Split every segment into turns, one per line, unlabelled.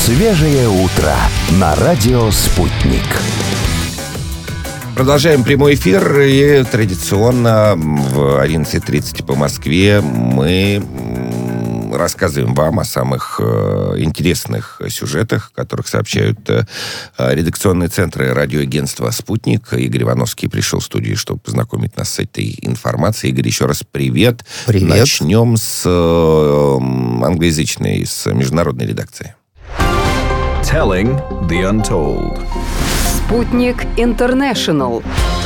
Свежее утро на радио «Спутник».
Продолжаем прямой эфир, и традиционно в 11:30 по Москве мы рассказываем вам о самых интересных сюжетах, которых сообщают редакционные центры радиоагентства «Спутник». Игорь Ивановский пришел в студию, чтобы познакомить нас с этой информацией. Игорь, еще раз привет.
Привет.
Начнем с англоязычной, с международной редакции.
Telling the Untold.
Спутник Интернешнл.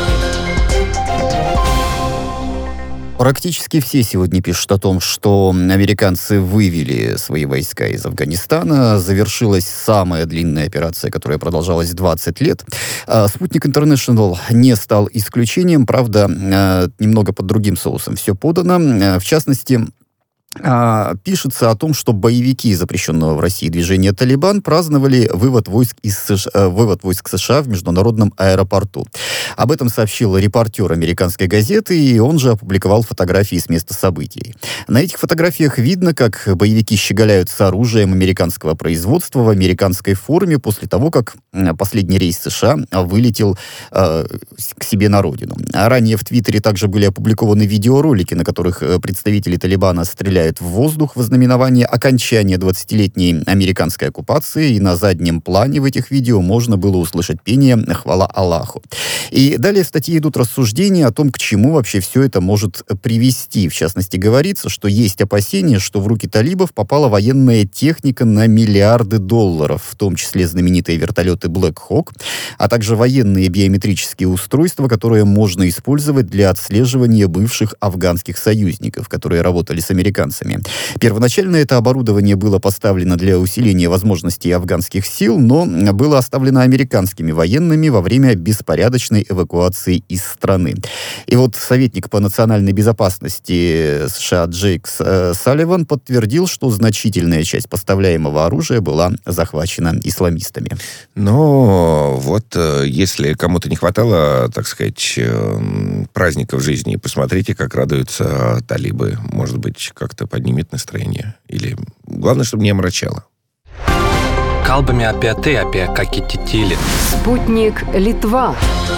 Практически все сегодня пишут о том, что американцы вывели свои войска из Афганистана. Завершилась самая длинная операция, которая продолжалась 20 лет. Спутник Интернешнл не стал исключением. Правда, немного под другим соусом все подано. В частности, пишется о том, что боевики запрещенного в России движения «Талибан» праздновали вывод войск США в международном аэропорту. Об этом сообщил репортер американской газеты, и он же опубликовал фотографии с места событий. На этих фотографиях видно, как боевики щеголяют с оружием американского производства в американской форме после того, как последний рейс США вылетел к себе на родину. Ранее в Твиттере также были опубликованы видеоролики, на которых представители Талибана стреляют в воздух в ознаменование окончания 20-летней американской оккупации, и на заднем плане в этих видео можно было услышать пение «Хвала Аллаху». И далее в статье идут рассуждения о том, к чему вообще все это может привести. В частности, говорится, что есть опасения, что в руки талибов попала военная техника на миллиарды долларов, в том числе знаменитые вертолеты Black Hawk, а также военные биометрические устройства, которые можно использовать для отслеживания бывших афганских союзников, которые работали с американцами. Первоначально это оборудование было поставлено для усиления возможностей афганских сил, но было оставлено американскими военными во время беспорядочной эвакуации из страны. И вот советник по национальной безопасности США Джейк Салливан подтвердил, что значительная часть поставляемого оружия была захвачена исламистами.
Но вот если кому-то не хватало, так сказать, праздников в жизни, посмотрите, как радуются талибы. Может быть, как-то поднимет настроение. Или главное, чтобы не омрачало.
Kalbame apie tai, apie ką kiti tyli.
Спутник Литва.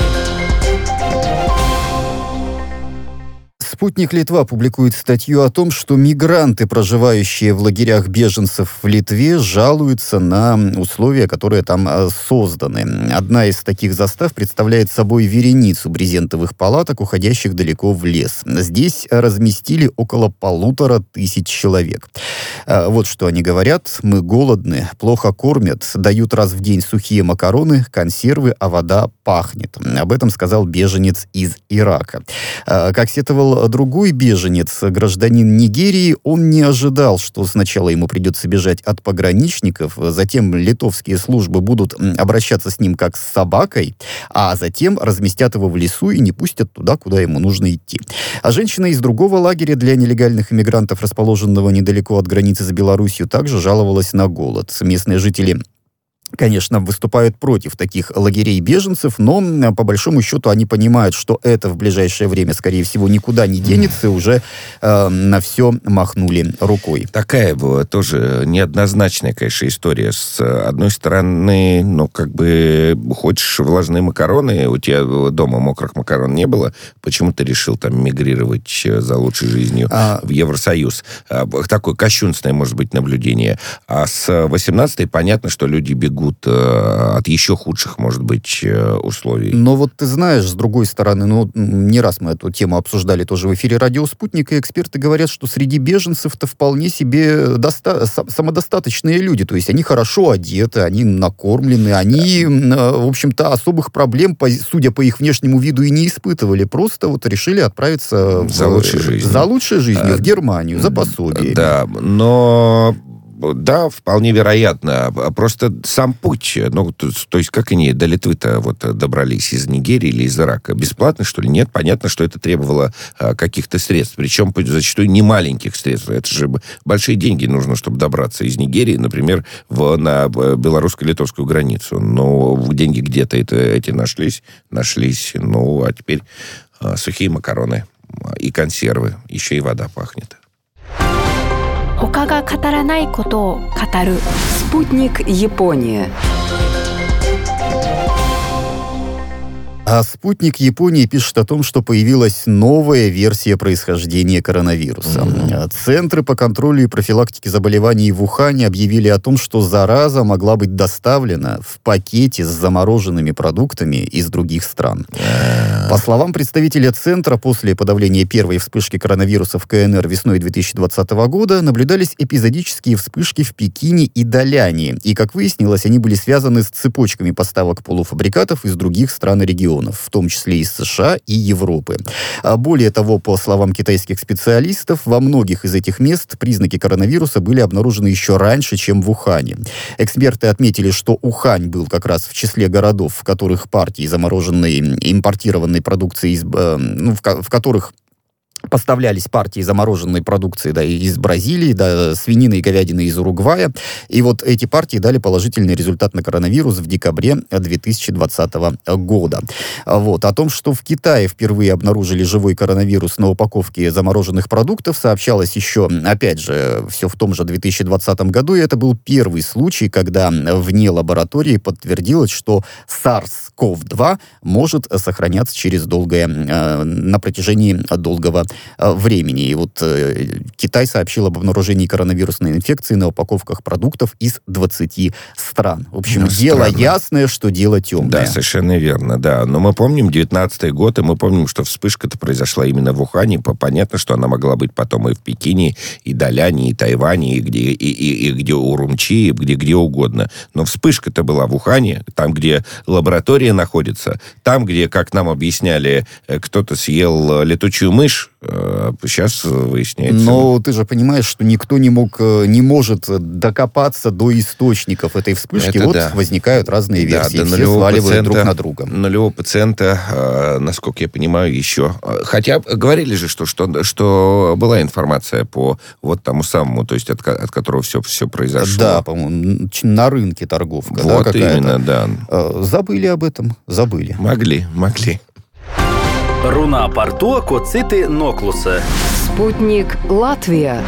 «Спутник Литва» публикует статью о том, что мигранты, проживающие в лагерях беженцев в Литве, жалуются на условия, которые там созданы. Одна из таких застав представляет собой вереницу брезентовых палаток, уходящих далеко в лес. Здесь разместили около 1500 человек. Вот что они говорят. «Мы голодны, плохо кормят, дают раз в день сухие макароны, консервы, а вода пахнет». Об этом сказал беженец из Ирака. Как сетовал другой беженец, гражданин Нигерии, он не ожидал, что сначала ему придется бежать от пограничников, затем литовские службы будут обращаться с ним как с собакой, а затем разместят его в лесу и не пустят туда, куда ему нужно идти. А женщина из другого лагеря для нелегальных иммигрантов, расположенного недалеко от границы с Белоруссией, также жаловалась на голод. Местные жители, конечно, выступают против таких лагерей беженцев, но по большому счету они понимают, что это в ближайшее время, скорее всего, никуда не денется, и уже на все махнули рукой.
Такая была тоже неоднозначная, конечно, история. С одной стороны, хочешь влажные макароны, у тебя дома мокрых макарон не было, почему ты решил там мигрировать за лучшей жизнью в Евросоюз? Такое кощунственное, может быть, наблюдение. А с 18-й понятно, что люди бегут от еще худших, может быть, условий.
Но вот ты знаешь, с другой стороны, не раз мы эту тему обсуждали тоже в эфире «Радио Спутник», и эксперты говорят, что среди беженцев-то вполне себе самодостаточные люди, то есть они хорошо одеты, они накормлены, они, в общем-то, особых проблем, судя по их внешнему виду, и не испытывали, просто вот решили отправиться
за лучшей жизнью
в Германию, за пособиями.
Да, но... Да, вполне вероятно. Просто сам путь, то есть как они до Литвы-то добрались из Нигерии или из Ирака? Бесплатно, что ли? Нет, понятно, что это требовало каких-то средств. Причем зачастую не маленьких средств. Это же большие деньги нужно, чтобы добраться из Нигерии, например, на белорусско-литовскую границу. Но деньги где-то эти нашлись. А теперь сухие макароны и консервы. Еще и вода пахнет.
他が語らないことを語る.
Спутник Япония.
А спутник Японии пишет о том, что появилась новая версия происхождения коронавируса. Центры по контролю и профилактике заболеваний в Ухане объявили о том, что зараза могла быть доставлена в пакете с замороженными продуктами из других стран. По словам представителя центра, после подавления первой вспышки коронавируса в КНР весной 2020 года наблюдались эпизодические вспышки в Пекине и Даляне. И, как выяснилось, они были связаны с цепочками поставок полуфабрикатов из других стран и регионов, в том числе из США и Европы. Более того, по словам китайских специалистов, во многих из этих мест признаки коронавируса были обнаружены еще раньше, чем в Ухане. Эксперты отметили, что Ухань был как раз в числе городов, в которых партии замороженной импортированной продукции, в которых поставлялись партии замороженной продукции, да, из Бразилии, да, свинины и говядины из Уругвая. И вот эти партии дали положительный результат на коронавирус в декабре 2020 года. Вот. О том, что в Китае впервые обнаружили живой коронавирус на упаковке замороженных продуктов, сообщалось еще, опять же, все в том же 2020 году. И это был первый случай, когда вне лаборатории подтвердилось, что SARS-CoV-2 может сохраняться на протяжении долгого времени. И вот Китай сообщил об обнаружении коронавирусной инфекции на упаковках продуктов из 20 стран. В общем, дело ясное, что дело темное.
Да, совершенно верно, да. Но мы помним 19-й год, и мы помним, что вспышка-то произошла именно в Ухане. Понятно, что она могла быть потом и в Пекине, и Даляне, и Тайване, и где Урумчи, и где угодно. Но вспышка-то была в Ухане, там, где лаборатория находится, там, где, как нам объясняли, кто-то съел летучую мышь. Сейчас выясняется.
Но ты же понимаешь, что никто не может докопаться до источников этой вспышки. Вот возникают разные версии. Все сваливают друг на друга.
Нулевого пациента, насколько я понимаю, еще. Хотя говорили же, что была информация по вот тому самому, то есть от которого все произошло.
Да, по-моему, на рынке торговка.
Вот
да, какая-то.
Именно, да.
Забыли об этом. Забыли.
Могли.
Руна Портуа Коцити Ноклуса.
Спутник Латвия.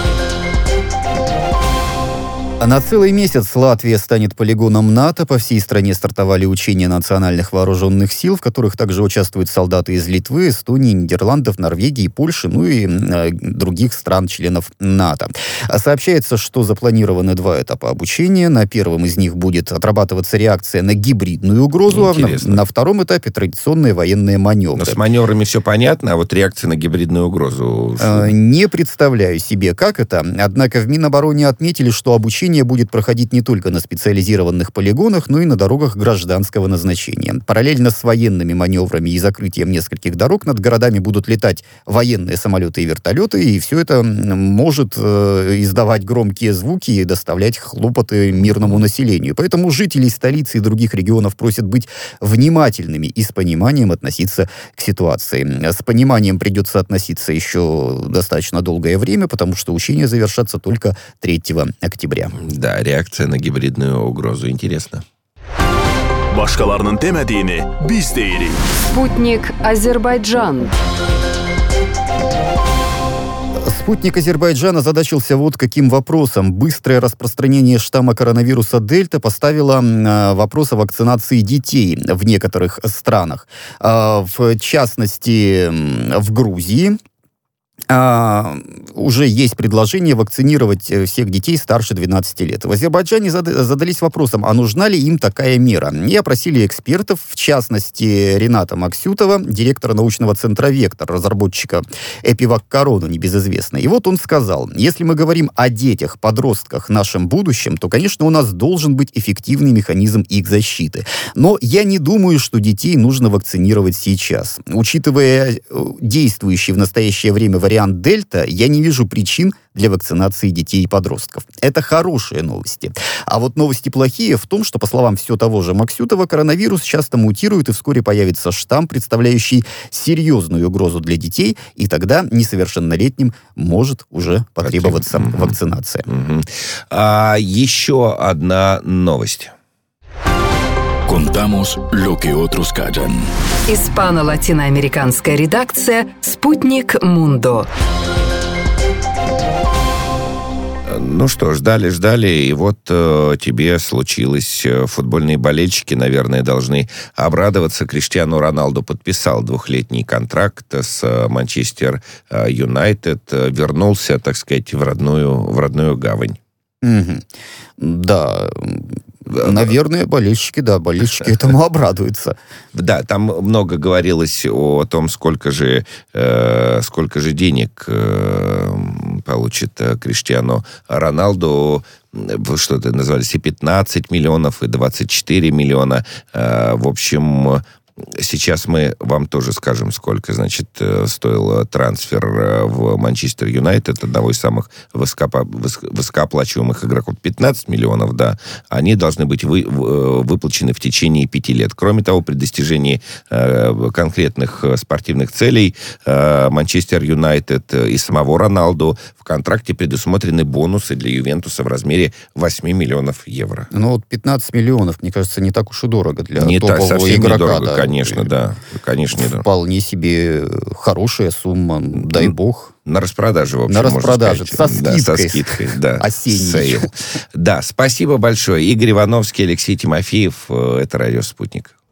На целый месяц Латвия станет полигоном НАТО. По всей стране стартовали учения национальных вооруженных сил, в которых также участвуют солдаты из Литвы, Эстонии, Нидерландов, Норвегии, Польши, ну и других стран-членов НАТО. Сообщается, что запланированы 2 этапа обучения. На первом из них будет отрабатываться реакция на гибридную угрозу,
интересно.
А на втором этапе традиционные военные маневры.
Но с маневрами все понятно, а вот реакция на гибридную угрозу...
Не представляю себе, как это. Однако в Минобороне отметили, что обучение будет проходить не только на специализированных полигонах, но и на дорогах гражданского назначения. Параллельно с военными маневрами и закрытием нескольких дорог над городами будут летать военные самолеты и вертолеты, и все это может издавать громкие звуки и доставлять хлопоты мирному населению. Поэтому жителей столицы и других регионов просят быть внимательными и с пониманием относиться к ситуации. С пониманием придется относиться еще достаточно долгое время, потому что учения завершатся только 3 октября.
Да, реакция на гибридную угрозу. Интересно.
Başkalarının demediğini biz deyiriz.
Спутник Азербайджан.
Спутник Азербайджана озадачился вот каким вопросом. Быстрое распространение штамма коронавируса Дельта поставило вопрос о вакцинации детей в некоторых странах. В частности, в Грузии уже есть предложение вакцинировать всех детей старше 12 лет. В Азербайджане задались вопросом, а нужна ли им такая мера. И опросили экспертов, в частности, Рената Максютова, директора научного центра «Вектор», разработчика Эпивак-Корону, небезызвестной. И вот он сказал, если мы говорим о детях, подростках, нашем будущем, то, конечно, у нас должен быть эффективный механизм их защиты. Но я не думаю, что детей нужно вакцинировать сейчас. Учитывая действующий в настоящее время вариант Дельта, я не вижу причин для вакцинации детей и подростков. Это хорошие новости. А вот новости плохие в том, что, по словам все того же Максютова, коронавирус часто мутирует, и вскоре появится штамм, представляющий серьезную угрозу для детей, и тогда несовершеннолетним может уже потребоваться вакцинация.
Еще одна новость.
Contamos lo que otros callan.
Испано-латиноамериканская редакция «Спутник Мундо».
Ну что, ждали, и вот тебе случилось. Футбольные болельщики, наверное, должны обрадоваться. Криштиану Роналду подписал 2-летний контракт с Манчестер Юнайтед, вернулся, так сказать, в родную гавань.
Да, наверное, болельщики этому обрадуются.
Да, там много говорилось о том, сколько же денег получит Криштиану Роналду. Что-то назывались и 15 миллионов, и 24 миллиона. В общем, сейчас мы вам тоже скажем, сколько, значит, стоил трансфер в Манчестер Юнайтед, одного из самых высокооплачиваемых игроков. 15 миллионов, да. Они должны быть выплачены в течение 5 лет. Кроме того, при достижении конкретных спортивных целей Манчестер Юнайтед и самого Роналду в контракте предусмотрены бонусы для Ювентуса в размере 8 миллионов евро.
Ну, вот 15 миллионов, мне кажется, не так уж и дорого для
не
топового
совсем
игрока.
Недорого,
Да.
Конечно, да. Конечно, недорого.
Вполне себе хорошая сумма, дай бог.
На распродаже, в общем,
на распродаже,
можно сказать.
со скидкой.
Да, со скидкой, да.
Осенний.
Сейл. Да, спасибо большое. Игорь Ивановский, Алексей Тимофеев. Это «Радио Спутник».